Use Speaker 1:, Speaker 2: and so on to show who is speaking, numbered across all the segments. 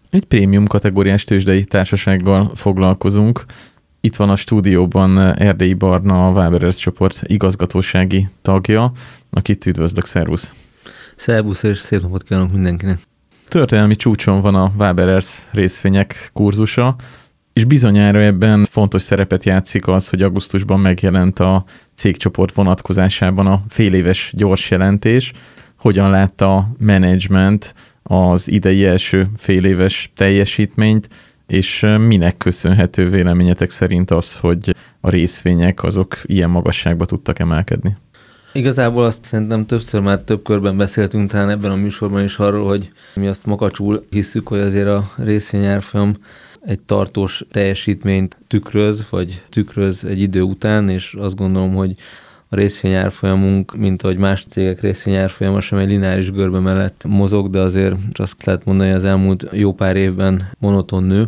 Speaker 1: Egy prémium kategóriás tőzsdei társasággal foglalkozunk. Itt van a stúdióban Erdélyi Barna, a Waberers csoport igazgatósági tagja, akit üdvözlök, szervusz!
Speaker 2: Szervusz, és szép napot kívánok mindenkinek!
Speaker 1: Történelmi csúcson van a Waberers részvények kurzusa, és bizonyára ebben fontos szerepet játszik az, hogy augusztusban megjelent a cégcsoport vonatkozásában a féléves gyors jelentés. Hogyan látta a menedzsment az idei első féléves teljesítményt, és minek köszönhető véleményetek szerint az, hogy a részvények azok ilyen magasságba tudtak emelkedni?
Speaker 2: Igazából azt szerintem többször már több körben beszéltünk talán ebben a műsorban is arról, hogy mi azt makacsul hisszük, hogy azért a részvényárfolyam egy tartós teljesítményt tükröz egy idő után, és azt gondolom, hogy a részvényárfolyamunk, mint ahogy más cégek részvényárfolyama sem egy lineáris görbe mellett mozog, de azért azt lehet mondani, hogy az elmúlt jó pár évben monoton nő,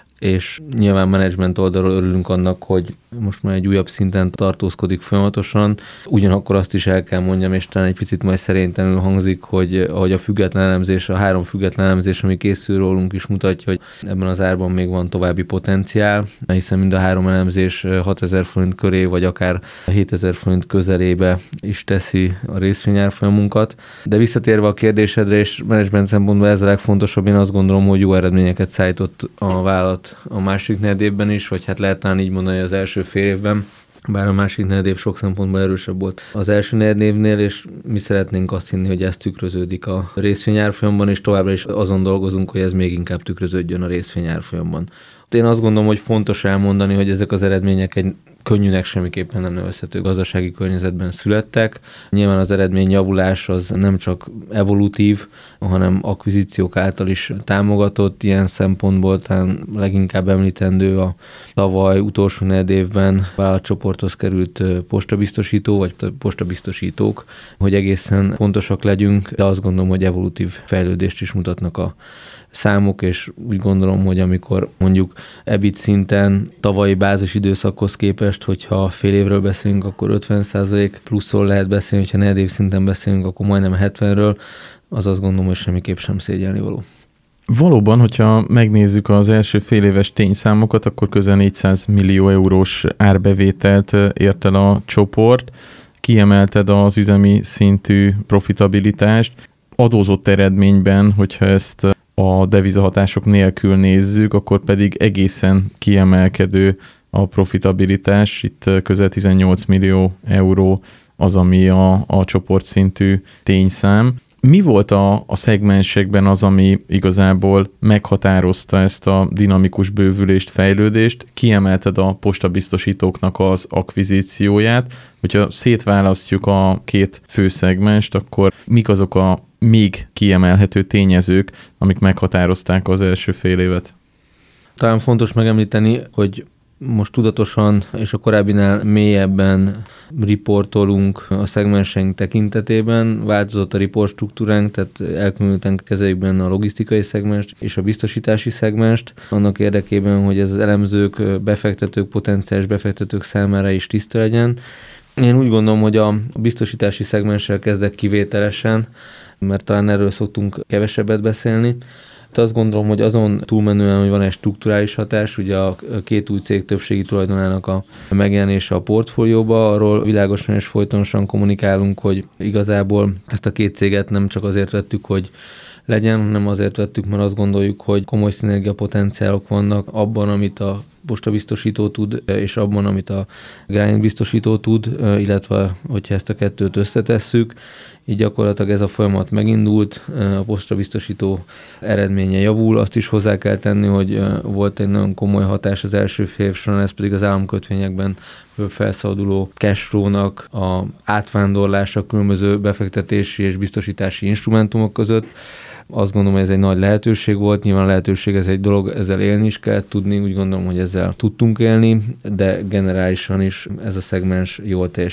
Speaker 2: és nyilván menedzsment oldalról örülünk annak, hogy most már egy újabb szinten tartózkodik folyamatosan. Ugyanakkor azt is el kell mondjam, és talán egy picit majd szerénytelenül hangzik, hogy ahogy a független elemzés, a 3 független elemzés, ami készül rólunk is mutatja, hogy ebben az árban még van további potenciál, hiszen mind a 3 elemzés 6000 forint köré, vagy akár 7000 forint közelébe is teszi a részvényárfolyamunkat. De visszatérve a kérdésedre, és menedzsment szempontból ez a legfontosabb, én azt gondolom, hogy jó eredményeket szállított a vállalat a második negyedévben is, vagy hát lehet talán így mondani, az első fél évben, bár a másik negyedév sok szempontból erősebb volt az első negyedévnél, és mi szeretnénk azt hinni, hogy ez tükröződik a részvényárfolyamban, és továbbra is azon dolgozunk, hogy ez még inkább tükröződjön a részvényárfolyamban. Én azt gondolom, hogy fontos elmondani, hogy ezek az eredmények egy könnyűnek semmiképpen nem nevezhető gazdasági környezetben születtek. Nyilván az eredményjavulás az nem csak evolutív, hanem akvizíciók által is támogatott. Ilyen szempontból talán leginkább említendő a tavaly utolsó negyedévben vállalatcsoporthoz került postabiztosító, vagy postabiztosítók, hogy egészen pontosak legyünk, de azt gondolom, hogy evolutív fejlődést is mutatnak a számok, és úgy gondolom, hogy amikor mondjuk EBIT szinten tavalyi bázis időszakhoz képest, hogyha fél évről beszélünk, akkor 50% pluszról lehet beszélni, hogyha negyedév szinten beszélünk, akkor majdnem 70-ről, az azt gondolom, hogy semmiképp sem szégyelnivaló.
Speaker 1: Valóban, hogyha megnézzük az első féléves tényszámokat, akkor közel 400 millió eurós árbevételt ért el a csoport. Kiemelted az üzemi szintű profitabilitást. Adózott eredményben, hogyha ezt a devizahatások nélkül nézzük, akkor pedig egészen kiemelkedő a profitabilitás. Itt közel 18 millió euró az, ami a csoportszintű tényszám. Mi volt a szegmensekben az, ami igazából meghatározta ezt a dinamikus bővülést, fejlődést? Kiemelted a postabiztosítóknak az akvizícióját. Hogyha szétválasztjuk a 2 fő szegmenst, akkor mik azok a még kiemelhető tényezők, amik meghatározták az első fél évet?
Speaker 2: Talán fontos megemlíteni, hogy most tudatosan és a korábbinál mélyebben riportolunk a szegmenseink tekintetében. Változott a report struktúránk, tehát elkülönítettünk kezeljükben a logisztikai szegmenst és a biztosítási szegmenst, annak érdekében, hogy ez az elemzők, befektetők, potenciális befektetők számára is tiszta legyen. Én úgy gondolom, hogy a biztosítási szegmenssel kezdek kivételesen, mert talán erről szoktunk kevesebbet beszélni. De azt gondolom, hogy azon túlmenően, hogy van egy strukturális hatás, ugye a 2 új cég többségi tulajdonának a megjelenése a portfólióba, arról világosan és folytonosan kommunikálunk, hogy igazából ezt a 2 céget nem csak azért vettük, hogy legyen, hanem azért vettük, mert azt gondoljuk, hogy komoly szinergiapotenciálok vannak abban, amit a postabiztosító tud, és abban, amit a Grányt biztosító tud, illetve hogyha ezt a 2-t összetesszük, így gyakorlatilag ez a folyamat megindult, a postabiztosító eredménye javul. Azt is hozzá kell tenni, hogy volt egy nagyon komoly hatás az első fél év során, ez pedig az államkötvényekben felszabaduló cashflow-nak a átvándorlása különböző befektetési és biztosítási instrumentumok között. Azt gondolom, hogy ez egy nagy lehetőség volt, nyilván lehetőség ez egy dolog, ezzel élni is kell tudni, úgy gondolom, hogy ezzel tudtunk élni, de generálisan is ez a szegmens jól teljesít.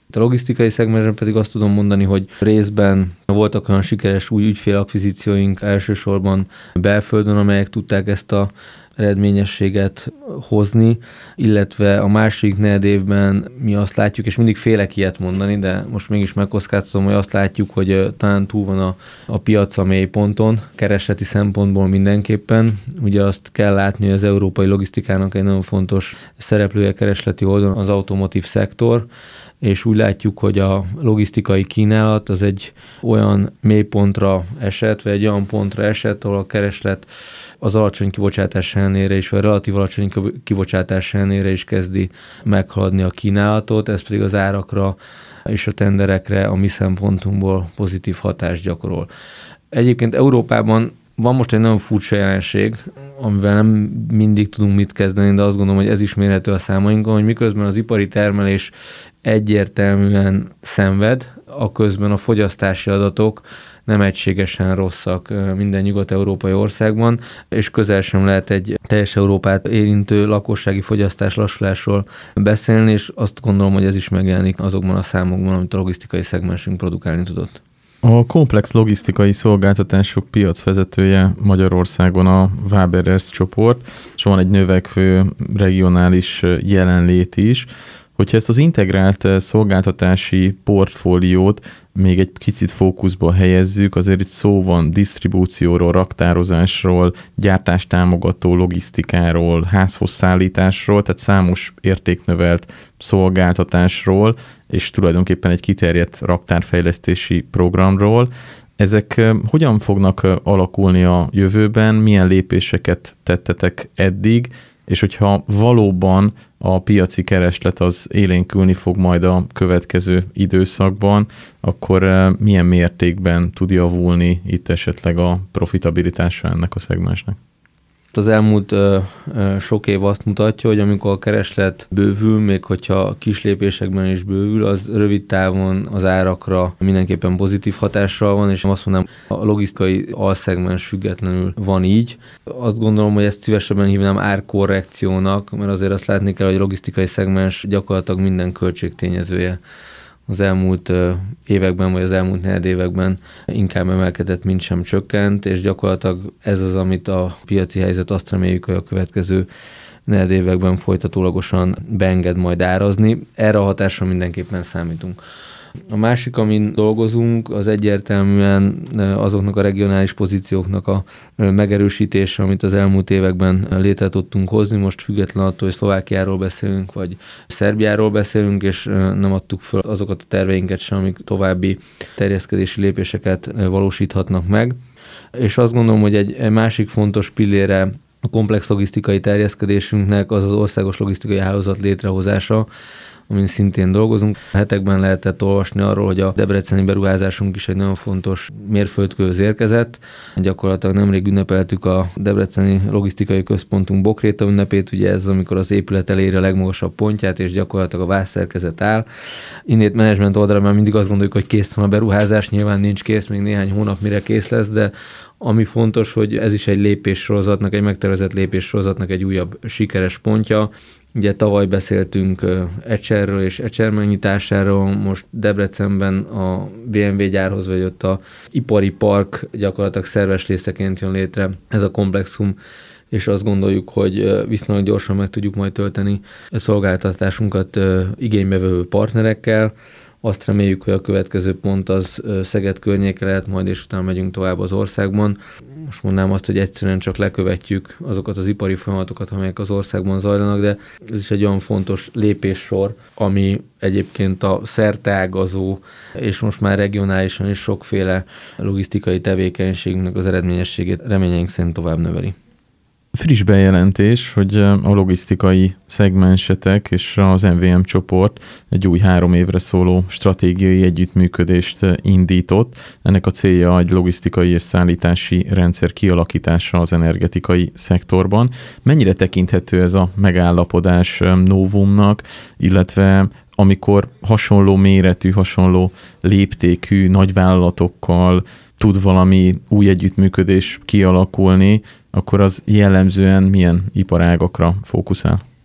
Speaker 2: A logisztikai szegmensben pedig azt tudom mondani, hogy részben voltak olyan sikeres új ügyfélakvizícióink elsősorban belföldön, amelyek tudták ezt a eredményességet hozni, illetve a második negyedévben mi azt látjuk, és mindig félek ilyet mondani, de most mégis megkockáztatom, hogy azt látjuk, hogy talán túl van a piac a mélyponton, keresleti szempontból mindenképpen. Ugye azt kell látni, hogy az európai logisztikának egy nagyon fontos szereplője keresleti oldalon az automotív szektor, és úgy látjuk, hogy a logisztikai kínálat az egy olyan mélypontra esett, vagy egy olyan pontra esett, ahol a kereslet az alacsony kibocsátás ellenére is, vagy relatív alacsony kibocsátás ellenére is kezdi meghaladni a kínálatot, ez pedig az árakra és a tenderekre a mi szempontunkból pozitív hatást gyakorol. Egyébként Európában van most egy nagyon furcsa jelenség, amivel nem mindig tudunk mit kezdeni, de azt gondolom, hogy ez is mérhető a számainkon, hogy miközben az ipari termelés egyértelműen szenved, aközben a fogyasztási adatok nem egységesen rosszak minden nyugat-európai országban, és közel sem lehet egy teljes Európát érintő lakossági fogyasztás lassulásról beszélni, és azt gondolom, hogy ez is megjelenik azokban a számokban, amit a logisztikai szegmensünk produkálni tudott.
Speaker 1: A komplex logisztikai szolgáltatások piacvezetője Magyarországon a Waberers csoport, és van egy növekvő regionális jelenlét is. Hogyha ezt az integrált szolgáltatási portfóliót még egy kicsit fókuszba helyezzük, azért itt szó van disztribúcióról, raktározásról, gyártástámogató logisztikáról, házhoz szállításról, tehát számos értéknövelt szolgáltatásról, és tulajdonképpen egy kiterjedt raktárfejlesztési programról. Ezek hogyan fognak alakulni a jövőben, milyen lépéseket tettetek eddig, és hogyha valóban a piaci kereslet az élénkülni fog majd a következő időszakban, akkor milyen mértékben tud javulni itt esetleg a profitabilitása ennek a szegmensnek?
Speaker 2: Az elmúlt sok év azt mutatja, hogy amikor a kereslet bővül, még hogyha kis lépésekben is bővül, az rövid távon az árakra mindenképpen pozitív hatással van, és azt mondanám, a logisztikai alszegmens függetlenül van így. Azt gondolom, hogy ezt szívesebben hívnám árkorrekciónak, mert azért azt látni kell, hogy a logisztikai szegmens gyakorlatilag minden költségtényezője az elmúlt években, vagy az elmúlt negyedévekben inkább emelkedett, mint sem csökkent, és gyakorlatilag ez az, amit a piaci helyzet azt reméljük, hogy a következő negyedévekben folytatólagosan beenged majd árazni. Erre a hatásra mindenképpen számítunk. A másik, amin dolgozunk, az egyértelműen azoknak a regionális pozícióknak a megerősítése, amit az elmúlt években létre tudtunk hozni. Most független attól, hogy Szlovákiáról beszélünk, vagy Szerbiáról beszélünk, és nem adtuk föl azokat a terveinket sem, amik további terjeszkedési lépéseket valósíthatnak meg. És azt gondolom, hogy egy másik fontos pillére a komplex logisztikai terjeszkedésünknek az az országos logisztikai hálózat létrehozása, amin szintén dolgozunk. Hetekben lehetett olvasni arról, hogy a debreceni beruházásunk is egy nagyon fontos mérföldkőhöz érkezett. Gyakorlatilag nemrég ünnepeltük a debreceni logisztikai központunk Bokréta ünnepét, ugye ez, amikor az épület eléri a legmagasabb pontját, és gyakorlatilag a vázszerkezet áll. Innét menedzsment oldalra már mindig azt gondoljuk, hogy kész van a beruházás, nyilván nincs kész, még néhány hónap mire kész lesz, de ami fontos, hogy ez is egy lépéssorozatnak, egy megtervezett lépéssorozatnak egy újabb sikeres pontja. Ugye tavaly beszéltünk Ecserről és Ecser megnyitásáról, most Debrecenben a BMW gyárhoz, vagy ott a ipari park gyakorlatilag szerves részeként jön létre ez a komplexum, és azt gondoljuk, hogy viszonylag gyorsan meg tudjuk majd tölteni a szolgáltatásunkat igénybevevő partnerekkel. Azt reméljük, hogy a következő pont az Szeged környéke lehet majd, és utána megyünk tovább az országban. Most mondanám azt, hogy egyszerűen csak lekövetjük azokat az ipari folyamatokat, amelyek az országban zajlanak, de ez is egy olyan fontos lépéssor, ami egyébként a szerteágazó, és most már regionálisan is sokféle logisztikai tevékenységnek az eredményességét reményeink szerint tovább növeli.
Speaker 1: Friss bejelentés, hogy a logisztikai szegmensetek és az MVM csoport egy új 3 évre szóló stratégiai együttműködést indított. Ennek a célja egy logisztikai és szállítási rendszer kialakítása az energetikai szektorban. Mennyire tekinthető ez a megállapodás novumnak, illetve amikor hasonló méretű, hasonló léptékű nagyvállalatokkal tud valami új együttműködés kialakulni, akkor az jellemzően milyen iparágakra fókuszál?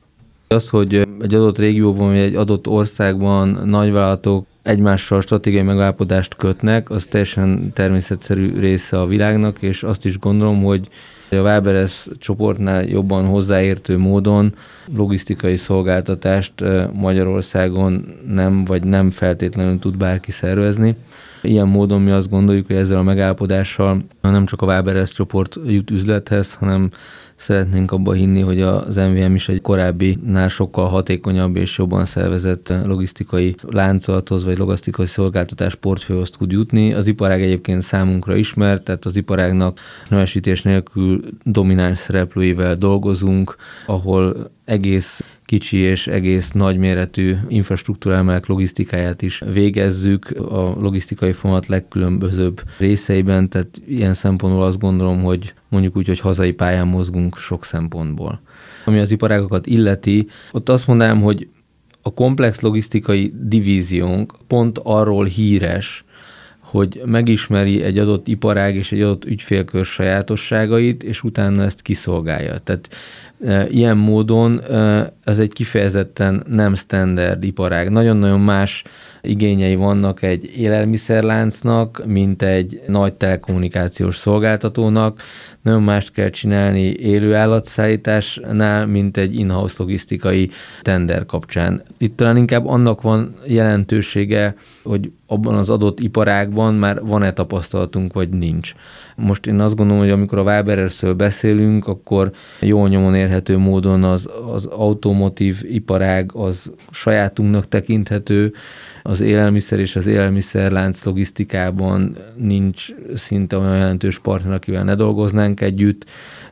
Speaker 2: Az, hogy egy adott régióban vagy egy adott országban nagyvállalatok egymással stratégiai megállapodást kötnek, az teljesen természetszerű része a világnak, és azt is gondolom, hogy a Waberers csoportnál jobban hozzáértő módon logisztikai szolgáltatást Magyarországon nem feltétlenül tud bárki szervezni. Ilyen módon mi azt gondoljuk, hogy ezzel a megállapodással nem csak a Waberers csoport jut üzlethez, hanem szeretnénk abba hinni, hogy az MVM is egy korábbinál sokkal hatékonyabb és jobban szervezett logisztikai láncolathoz vagy logisztikai szolgáltatás portfólióhoz tud jutni. Az iparág egyébként számunkra ismert, tehát az iparágnak nevesítés nélkül domináns szereplőivel dolgozunk, ahol egész kicsi és egész nagyméretű infrastruktúrálemek logisztikáját is végezzük a logisztikai folyamat legkülönbözőbb részeiben, tehát ilyen szempontból azt gondolom, hogy mondjuk úgy, hogy hazai pályán mozgunk sok szempontból. Ami az iparágokat illeti, ott azt mondanám, hogy a komplex logisztikai divíziónk pont arról híres, hogy megismeri egy adott iparág és egy adott ügyfélkör sajátosságait, és utána ezt kiszolgálja. Tehát ilyen módon ez egy kifejezetten nem standard iparág. Nagyon-nagyon más igényei vannak egy élelmiszerláncnak, mint egy nagy telekommunikációs szolgáltatónak. Nagyon mást kell csinálni élő állatszállításnál, mint egy in-house logisztikai tender kapcsán. Itt talán inkább annak van jelentősége, hogy abban az adott iparágban már van-e tapasztalatunk, vagy nincs. Most én azt gondolom, hogy amikor a Waberersről beszélünk, akkor jól nyomon érhető módon az automotív iparág az sajátunknak tekinthető, az élelmiszer és az élelmiszerlánc logisztikában nincs szinte olyan jelentős partner, akivel ne dolgoznánk együtt.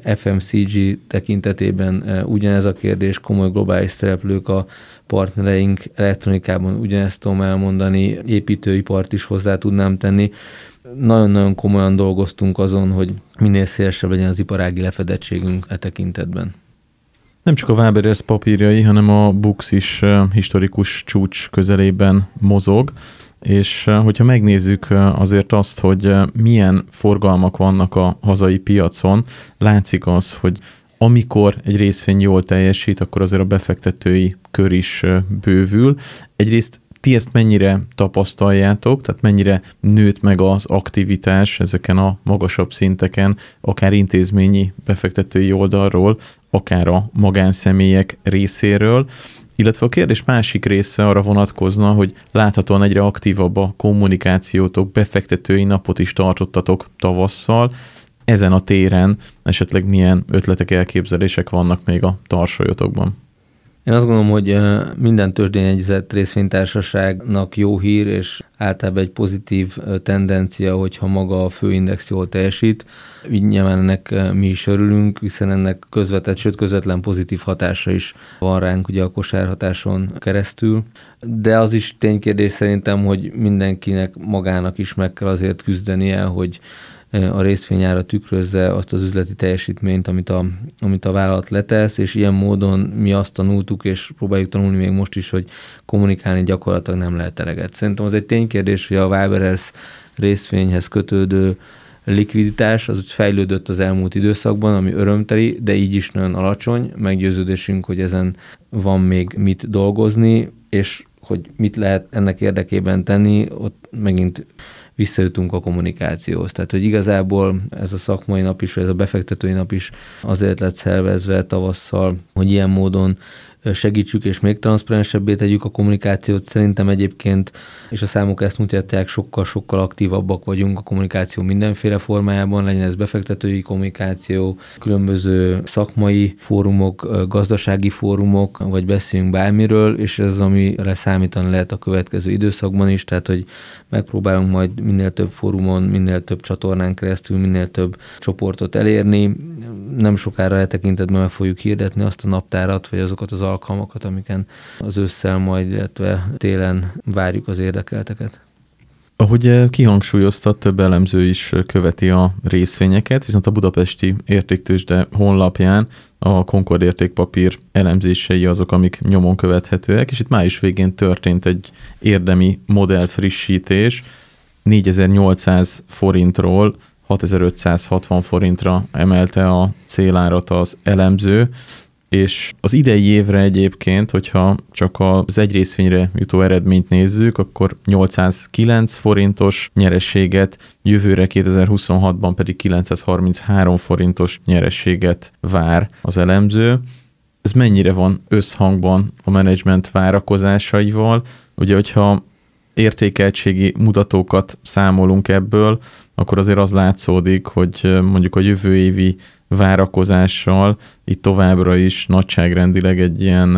Speaker 2: FMCG tekintetében ugyanez a kérdés, komoly globális szereplők a partnereink, elektronikában ugyanezt tudom elmondani, építőipart is hozzá tudnám tenni. Nagyon-nagyon komolyan dolgoztunk azon, hogy minél szélesebb legyen az iparági lefedettségünk e tekintetben.
Speaker 1: Nem csak a Waberers papírjai, hanem a Bux is historikus csúcs közelében mozog, és hogyha megnézzük azért azt, hogy milyen forgalmak vannak a hazai piacon, látszik az, hogy amikor egy részvény jól teljesít, akkor azért a befektetői kör is bővül. Egyrészt ti ezt mennyire tapasztaljátok, tehát mennyire nőtt meg az aktivitás ezeken a magasabb szinteken, akár intézményi befektetői oldalról, akár a magánszemélyek részéről, illetve a kérdés másik része arra vonatkozna, hogy láthatóan egyre aktívabb a kommunikációtok, befektetői napot is tartottatok tavasszal. Ezen a téren esetleg milyen ötletek, elképzelések vannak még a tarsajotokban?
Speaker 2: Én azt gondolom, hogy minden tőzsdén jegyzett részvénytársaságnak jó hír, és általában egy pozitív tendencia, hogyha maga a főindex jól teljesít. Így nyilván ennek mi is örülünk, hiszen ennek közvetett, sőt közvetlen pozitív hatása is van ránk ugye a kosárhatáson keresztül. De az is ténykérdés szerintem, hogy mindenkinek magának is meg kell azért küzdenie, hogy a részvényára tükrözze azt az üzleti teljesítményt, amit a vállalat letesz, és ilyen módon mi azt tanultuk, és próbáljuk tanulni még most is, hogy kommunikálni gyakorlatilag nem lehet eleget. Szerintem az egy ténykérdés, hogy a Waberers részvényhez kötődő likviditás az úgy fejlődött az elmúlt időszakban, ami örömteli, de így is nagyon alacsony. Meggyőződésünk, hogy ezen van még mit dolgozni, és hogy mit lehet ennek érdekében tenni, ott megint visszajutunk a kommunikációhoz. Tehát, hogy igazából ez a szakmai nap is, vagy ez a befektetői nap is azért lett szervezve tavasszal, hogy ilyen módon segítsük és még transzparensebbé tegyük a kommunikációt. Szerintem egyébként, és a számok ezt mutatják, sokkal-sokkal aktívabbak vagyunk a kommunikáció mindenféle formájában, legyen ez befektetői kommunikáció, különböző szakmai fórumok, gazdasági fórumok, vagy beszéljünk bármiről, és ez az, amire számítani lehet a következő időszakban is, tehát hogy megpróbálunk majd minél több fórumon, minél több csatornán keresztül, minél több csoportot elérni. Nem sokára eltekintetben meg fogjuk hirdetni azt a naptárat, vagy azokat az alkalmakat, amiken az ősszel majd, illetve télen várjuk az érdekelteket.
Speaker 1: Ahogy kihangsúlyozta, több elemző is követi a részvényeket, viszont a Budapesti Értéktőzsde honlapján a Concord értékpapír elemzései azok, amik nyomon követhetőek, és itt május végén történt egy érdemi modellfrissítés, 4800 forintról 6560 forintra emelte a célárat az elemző. és az idei évre egyébként, hogyha csak az egy részvényre jutó eredményt nézzük, akkor 809 forintos nyereséget, jövőre 2026-ban pedig 933 forintos nyereséget vár az elemző. Ez mennyire van összhangban a menedzsment várakozásaival? Ugye, hogyha értékeltségi mutatókat számolunk ebből, akkor azért az látszódik, hogy mondjuk a jövő évi várakozással itt továbbra is nagyságrendileg egy ilyen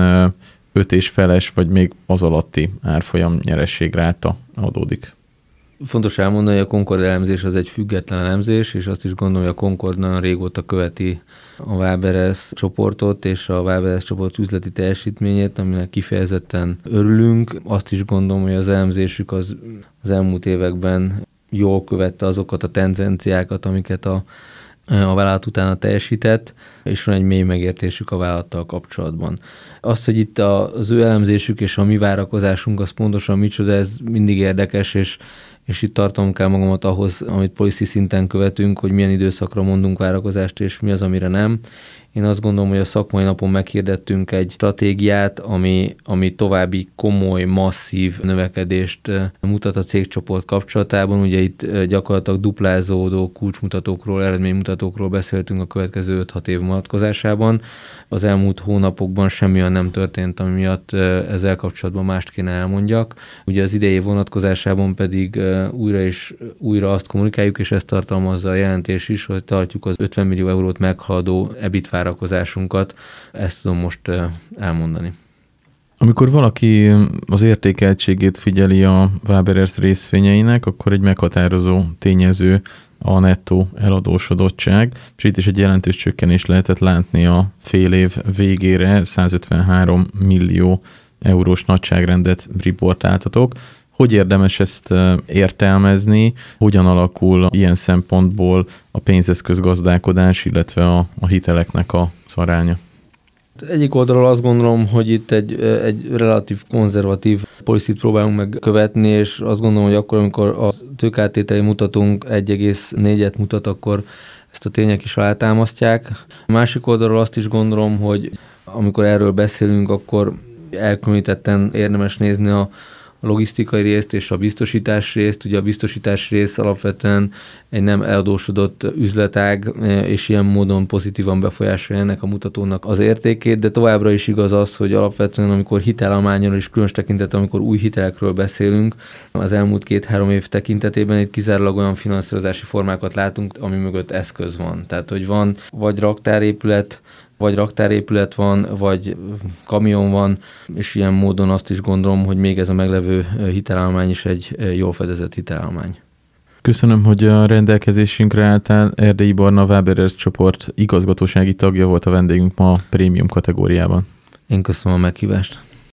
Speaker 1: 5,5-es vagy még az alatti árfolyam nyerességráta adódik.
Speaker 2: Fontos elmondani, hogy a Concord elemzés az egy független elemzés, és azt is gondolom, hogy a Concord nagyon régóta követi a Waberers csoportot és a Waberers csoport üzleti teljesítményét, aminek kifejezetten örülünk. Azt is gondolom, hogy az elemzésük az elmúlt években jól követte azokat a tendenciákat, amiket a vállalat utána teljesített, és van egy mély megértésük a vállalattal kapcsolatban. Az, hogy itt az ő elemzésük és a mi várakozásunk, az pontosan micsoda, ez mindig érdekes, és itt tartom kell magamat ahhoz, amit policy szinten követünk, hogy milyen időszakra mondunk várakozást, és mi az, amire nem. Én azt gondolom, hogy a szakmai napon meghirdettünk egy stratégiát, ami további komoly, masszív növekedést mutat a cégcsoport kapcsolatában. Ugye itt gyakorlatilag duplázódó kulcsmutatókról, eredménymutatókról beszéltünk a következő 5-6 év vonatkozásában. Az elmúlt hónapokban semmi olyan nem történt, ami miatt ezzel kapcsolatban mást kéne elmondjak. Ugye az idei vonatkozásában pedig újra és újra azt kommunikáljuk, és ezt tartalmazza a jelentés is, hogy tartjuk az 50 millió eurót meghaladó EBIT várakozásunkat. Ezt tudom most elmondani.
Speaker 1: Amikor valaki az értékeltségét figyeli a Waberers részvényeinek, akkor egy meghatározó tényező a nettó eladósodottság, és itt is egy jelentős csökkenés lehetett látni a fél év végére, 153 millió eurós nagyságrendet riportáltatok. Hogy érdemes ezt értelmezni, hogyan alakul ilyen szempontból a pénzeszközgazdálkodás, illetve a hiteleknek az aránya?
Speaker 2: Egyik oldalról azt gondolom, hogy itt egy relatív konzervatív policy-t próbálunk megkövetni, és azt gondolom, hogy akkor, amikor a tőkeáttételi mutatónk 1,4-et mutat, akkor ezt a tények is alátámasztják. A másik oldalról azt is gondolom, hogy amikor erről beszélünk, akkor elkülönítetten érdemes nézni a logisztikai részt és a biztosítás részt. Ugye a biztosítás rész alapvetően egy nem eladósodott üzletág, és ilyen módon pozitívan befolyásolja ennek a mutatónak az értékét, de továbbra is igaz az, hogy alapvetően amikor hitelállományról és különös tekintetben, amikor új hitelekről beszélünk, az elmúlt 2-3 év tekintetében itt kizárólag olyan finanszírozási formákat látunk, ami mögött eszköz van. Tehát, hogy van vagy raktárépület van, vagy kamion van, és ilyen módon azt is gondolom, hogy még ez a meglevő hitelállomány is egy jól fedezett hitelállomány.
Speaker 1: Köszönöm, hogy a rendelkezésünkre álltál. Erdélyi Barna, Waberers csoport igazgatósági tagja volt a vendégünk ma a prémium kategóriában.
Speaker 2: Én köszönöm a meghívást.